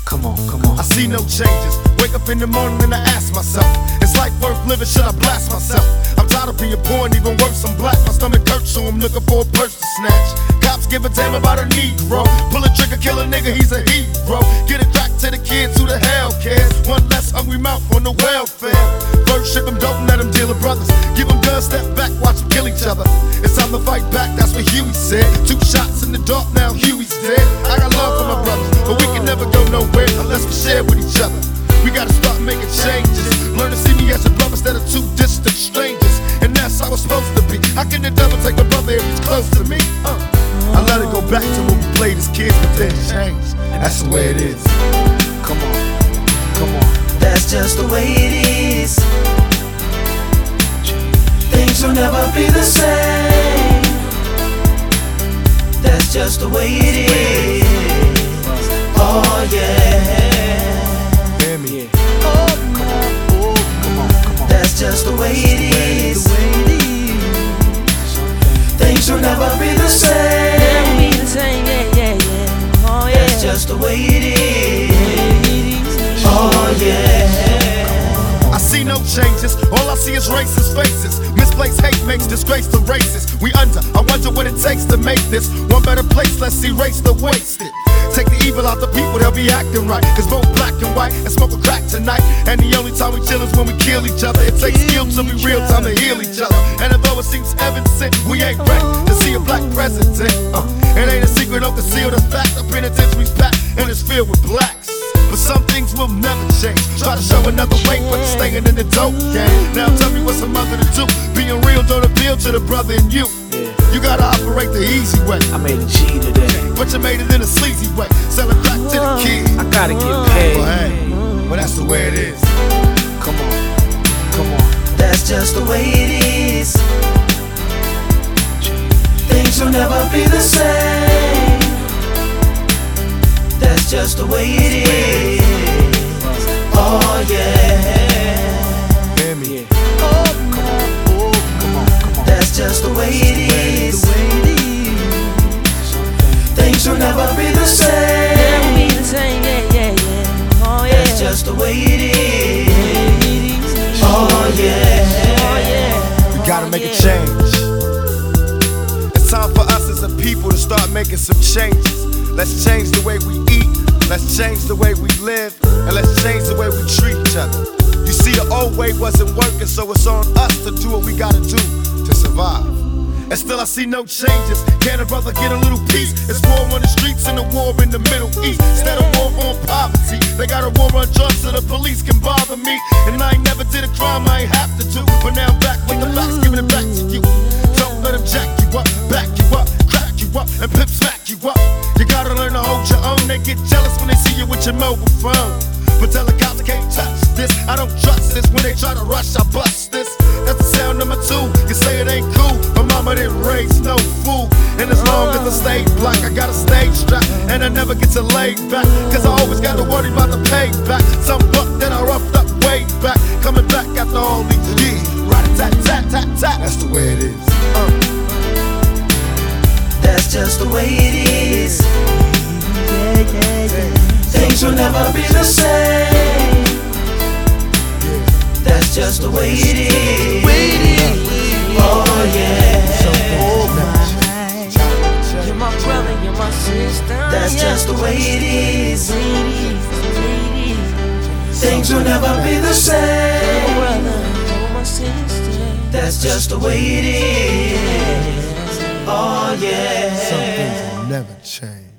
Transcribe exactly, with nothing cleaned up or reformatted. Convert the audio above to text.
Come on, come on. I see no changes. Wake up in the morning and I ask myself, is life worth living? Should I blast myself? I'm tired of being poor and even worse, I'm black. My stomach hurts, so I'm looking for a purse to snatch. Cops give a damn about a Negro. Pull a trigger, kill a nigga, he's a hero. Get it back to the kids who the hell cares. One less hungry mouth on the welfare. First ship them, don't let them deal with brothers. Give them guns, step back, watch them kill each other. It's time to fight back, that's what Huey said. Two shots in the dark, now Huey's dead. I got love for my brothers, but we can never go nowhere unless we share with each other. We gotta start making changes. Learn to see me as a brother instead of two distant strangers. And that's how it's supposed to be. How can the devil take a brother if he's close to me? Uh. I let it go back to when we played as kids, but then changed. That's the way it is. Come on, come on. That's just the way it is. Things will never be the same. That's just the way it is. Oh yeah. Hear me? Oh, come on, oh, come on, come on. That's just the way it is. Things will never be the same. Never be the same, yeah, yeah, yeah. Oh yeah. That's just the way it is. Oh yeah. I see no changes, all I see is racist faces. Misplaced hate makes disgrace to races. We under, I wonder what it takes to make this one better place. Let's erase the wasted. Take the evil out the people, they'll be acting right. Cause both black and white and smoke a crack tonight. And the only time we chill is when we kill each other. It takes skill to be real time to heal each other. And although it seems evident, we ain't ready to see a black president. uh, It ain't a secret, don't conceal the fact. The penitentiary's packed and it's filled with blacks. But some things will never change. Try to show another way, but it's staying in the dope game. Now tell me what's a mother to do. Being real don't appeal to the brother in you. You gotta operate the easy way. I made a G today, but you made it in a sleazy way. Sell it back to the kids. I gotta get paid. But hey, well that's the way it is. Come on, come on. That's just the way it is. Things will never be the same. That's just the way it is. Oh yeah. Hear me? Oh, come on, oh, come on, come on. That's just the way it is. Things will never be the same. Never be the same, yeah, yeah, yeah. Oh yeah. That's just the way it is. Oh yeah. Oh yeah. We gotta make a change. It's time for us as a people to start making some changes. Let's change the way we eat, let's change the way we live, and let's change the way we treat each other. You see, the old way wasn't working, so it's on us to do what we gotta do to survive. And still I see no changes. Can a brother get a little peace? It's war on the streets and a war in the Middle East. Instead of war on poverty, they got a war on drugs so the police can bother me. And I ain't never did a crime I ain't have to do, but now I'm back with the facts, giving it back to you. Don't let them jack you up, back you up, crack you up, and pimp smack you up. You gotta learn to hold your own. They get jealous when they see you with your mobile phone. But tell the cops I can't touch this. I don't trust this. When they try to rush, I bust this. That's the sound number two. You say it ain't cool. My mama didn't raise no fool. And as long as I stay black, I got a stage strap. And I never get to lay back. Cause I always gotta worry about the payback. Some buck that I roughed up way back. Coming back after all these years. Rat-a-tat-tat-tat-tat. That's the way it is. Uh. That's just the way it is. Yeah, yeah, yeah. Things will never be the same. That's just the way it is. Oh yeah. You're my brother, you're my sister. That's yeah. just the way it is. Ladies, ladies. Things will never be the You're my same. brother, you're my sister. That's just the way it is. Oh yeah. Some things will never change.